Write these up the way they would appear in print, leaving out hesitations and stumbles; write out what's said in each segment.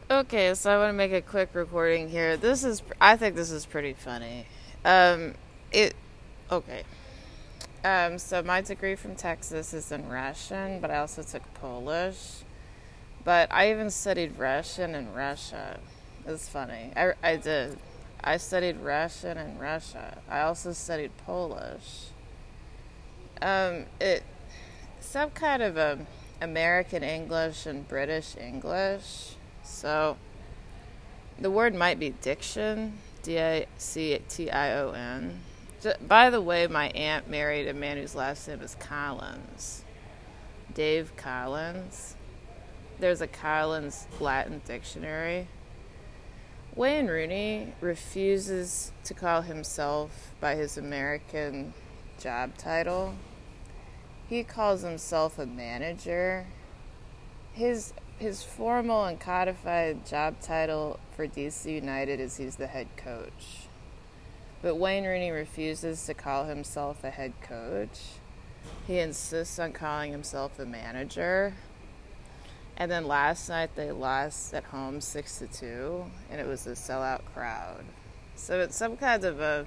Okay, so I want to make a quick recording here. I think this is pretty funny. It, okay. So my degree from Texas is in Russian, but I also took Polish. But I even studied Russian in Russia. It's funny. I did. I studied Russian in Russia. I also studied Polish. It some kind of American English and British English. So the word might be diction, Diction. By the way, my aunt married a man whose last name is Collins. Dave Collins. There's a Collins Latin dictionary. Wayne Rooney refuses to call himself by his American job title. He calls himself a manager. His formal and codified job title for DC United is he's the head coach. But Wayne Rooney refuses to call himself a head coach. He insists on calling himself a manager. And then last night they lost at home 6-2, and it was a sellout crowd. So it's some kind of a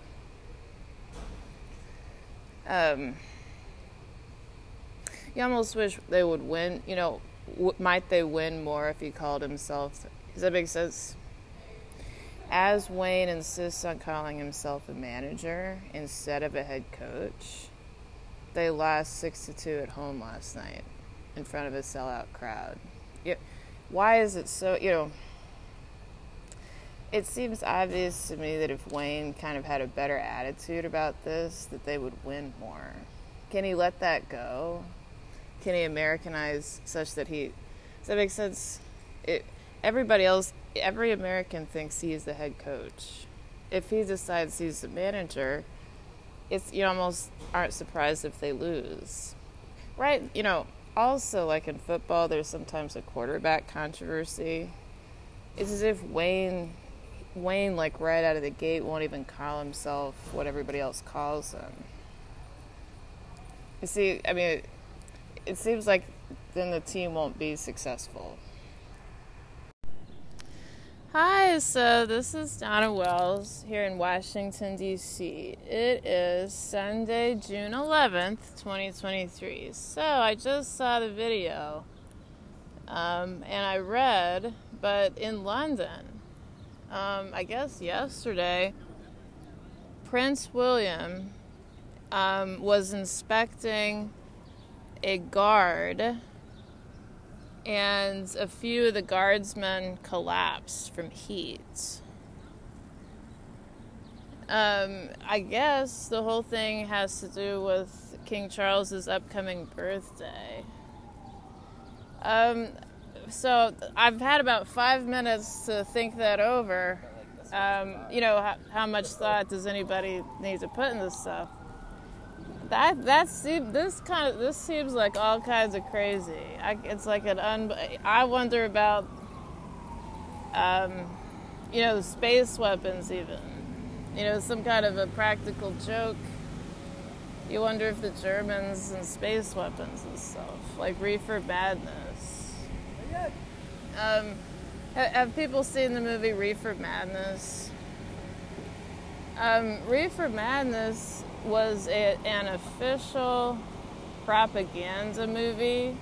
you almost wish they would win. Might they win more if he called himself? Does that make sense? As Wayne insists on calling himself a manager instead of a head coach, they lost 6-2 at home last night in front of a sellout crowd. Why is it so, it seems obvious to me that if Wayne kind of had a better attitude about this, that they would win more. Can he let that go? Can he Americanize such that does that make sense? Every American thinks he's the head coach. If he decides he's the manager, you almost aren't surprised if they lose. Right? Also, like in football, there's sometimes a quarterback controversy. It's as if Wayne, like right out of the gate, won't even call himself what everybody else calls him. You see, it seems like then the team won't be successful. Hi, so this is Donna Wells here in Washington, D.C. It is Sunday, June 11th, 2023. So I just saw the video, and I read, but in London, I guess yesterday, Prince William was inspecting a guard, and a few of the guardsmen collapsed from heat. I guess the whole thing has to do with King Charles's upcoming birthday. So I've had about 5 minutes to think that over. How much thought does anybody need to put in this stuff? This seems like all kinds of crazy. It's like I wonder about, space weapons even. Some kind of a practical joke. You wonder if the Germans and space weapons and stuff, like Reefer Madness. Have people seen the movie Reefer Madness? Reefer Madness was an official propaganda movie.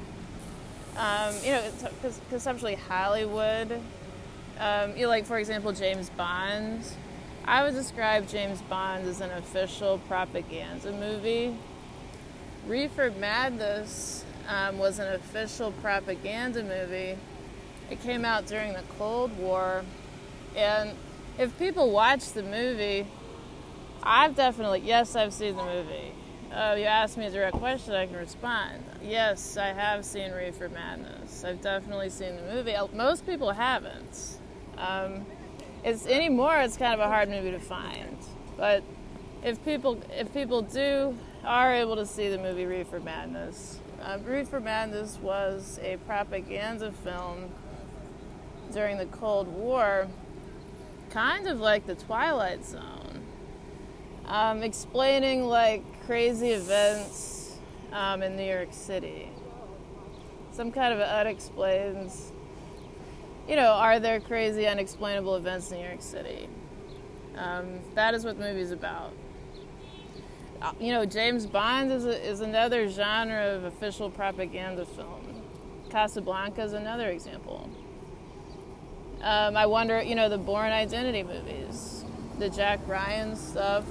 Conceptually Hollywood. For example, James Bond. I would describe James Bond as an official propaganda movie. Reefer Madness was an official propaganda movie. It came out during the Cold War. And if people watch the movie, I've seen the movie. You asked me a direct question, I can respond. Yes, I have seen Reefer Madness. I've definitely seen the movie. Most people haven't. It's kind of a hard movie to find. But if people are able to see the movie Reefer Madness, Reefer Madness was a propaganda film during the Cold War, kind of like the Twilight Zone. Explaining like crazy events in New York City. Some kind of unexplained are there crazy, unexplainable events in New York City? That is what the movie's about. James Bond is another genre of official propaganda film. Casablanca is another example. I wonder, the Bourne Identity movies, the Jack Ryan stuff.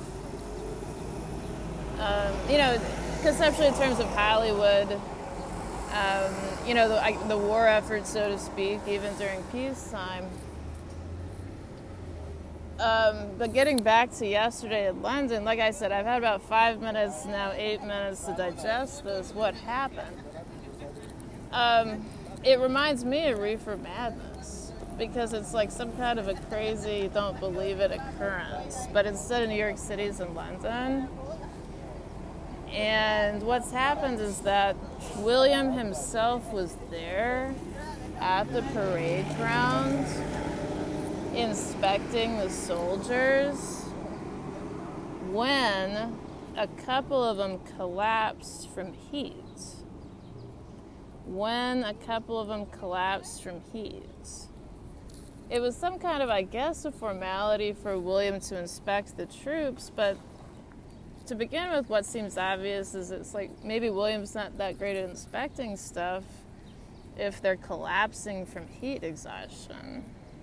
Conceptually in terms of Hollywood, the war effort, so to speak, even during peacetime. But getting back to yesterday in London, like I said, I've had about 5 minutes, now 8 minutes to digest this. What happened? It reminds me of Reefer Madness, because it's like some kind of a crazy, don't believe it occurrence. But instead of New York City, it's in London. And what's happened is that William himself was there at the parade ground inspecting the soldiers when a couple of them collapsed from heat. It was some kind of, I guess, a formality for William to inspect the troops, but to begin with, what seems obvious is it's like maybe William's not that great at inspecting stuff if they're collapsing from heat exhaustion.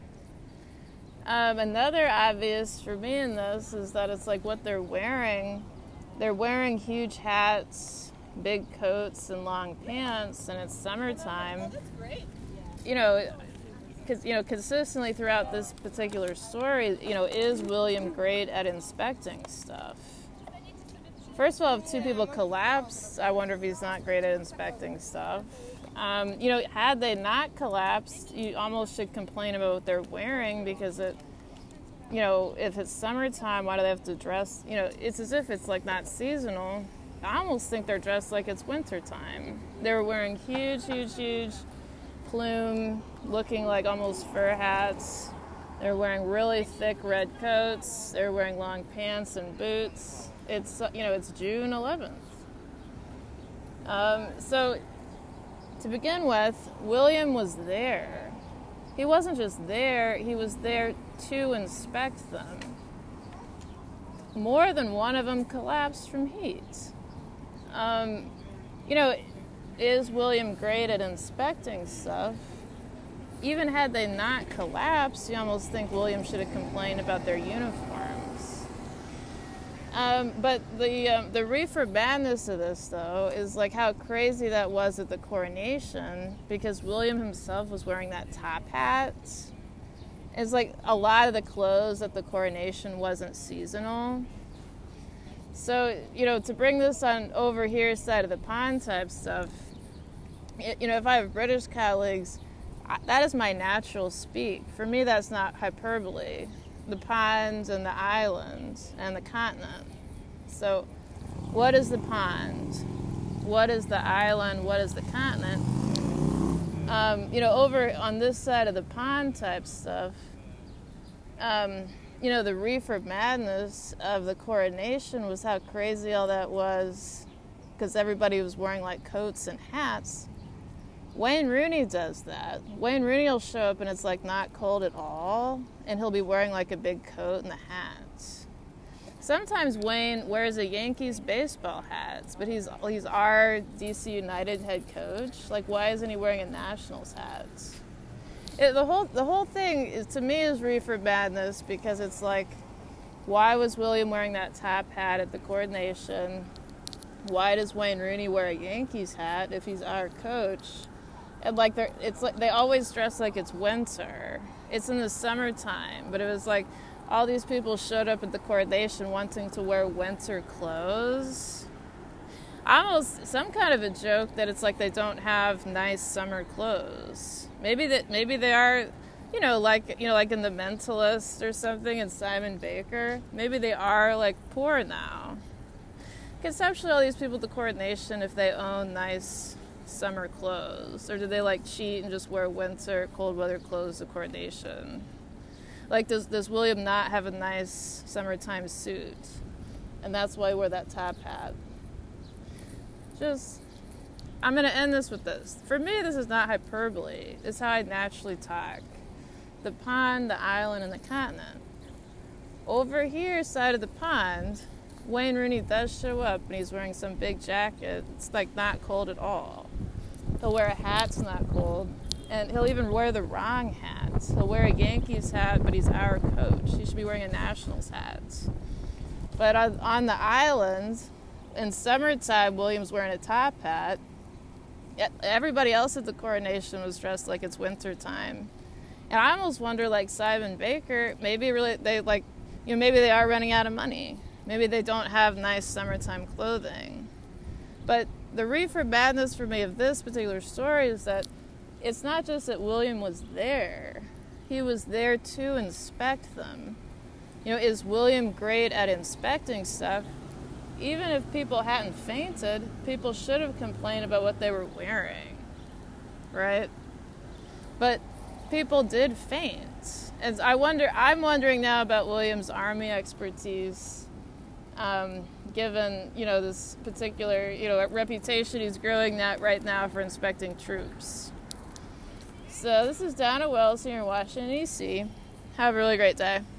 Another obvious for me in this is that it's like what they're wearing. They're wearing huge hats, big coats, and long pants, and it's summertime. Oh, that's great. Because consistently throughout this particular story, is William great at inspecting stuff? First of all, if two people collapse, I wonder if he's not great at inspecting stuff. Had they not collapsed, you almost should complain about what they're wearing, because if it's summertime, why do they have to dress? It's as if it's like not seasonal. I almost think they're dressed like it's wintertime. They were wearing huge plume, looking like almost fur hats. They're wearing really thick red coats. They're wearing long pants and boots. It's June 11th. So to begin with, William was there. He wasn't just there, he was there to inspect them. More than one of them collapsed from heat. Is William great at inspecting stuff? Even had they not collapsed, you almost think William should have complained about their uniforms. But the reefer madness of this, though, is like how crazy that was at the coronation, because William himself was wearing that top hat. It's like a lot of the clothes at the coronation wasn't seasonal. So, to bring this on over here side of the pond type stuff, if I have British colleagues, that is my natural speak. For me, that's not hyperbole. The pond and the island and the continent. So, what is the pond? What is the island? What is the continent? Over on this side of the pond type stuff, the reefer madness of the coronation was how crazy all that was, because everybody was wearing like coats and hats. Wayne Rooney does that. Wayne Rooney will show up and it's like not cold at all, and he'll be wearing like a big coat and a hat. Sometimes Wayne wears a Yankees baseball hat, but he's our DC United head coach. Like, why isn't he wearing a Nationals hat? The whole thing is, to me, is reefer madness, because it's like, why was William wearing that top hat at the coronation? Why does Wayne Rooney wear a Yankees hat if he's our coach? And it's like they always dress like it's winter. It's in the summertime, but it was like all these people showed up at the coronation wanting to wear winter clothes. Almost some kind of a joke that it's like they don't have nice summer clothes. Maybe they are, like in The Mentalist or something, and Simon Baker. Maybe they are like poor now. Conceptually, all these people at the coronation, if they own nice summer clothes, or do they like cheat and just wear winter cold weather clothes to coronation? Like, does William not have a nice summertime suit, and that's why he wore that top hat? I'm going to end this with this. For me, this is not hyperbole. It's how I naturally talk. the pond, the island, and the continent. Over here, side of the pond, Wayne Rooney does show up, and he's wearing some big jacket. It's like not cold at all. He'll wear a hat, it's not cold. And he'll even wear the wrong hat. He'll wear a Yankees hat, but he's our coach. He should be wearing a Nationals hat. But on the island, in summertime, William's wearing a top hat. Everybody else at the coronation was dressed like it's wintertime. And I almost wonder, like Simon Baker, maybe they are running out of money. Maybe they don't have nice summertime clothing. But the reefer madness for me of this particular story is that it's not just that William was there. He was there to inspect them. Is William great at inspecting stuff? Even if people hadn't fainted, people should have complained about what they were wearing, right? But people did faint. And I'm wondering now about William's army expertise, given, this particular, reputation he's growing right now for inspecting troops. So this is Donna Wells here in Washington, D.C. Have a really great day.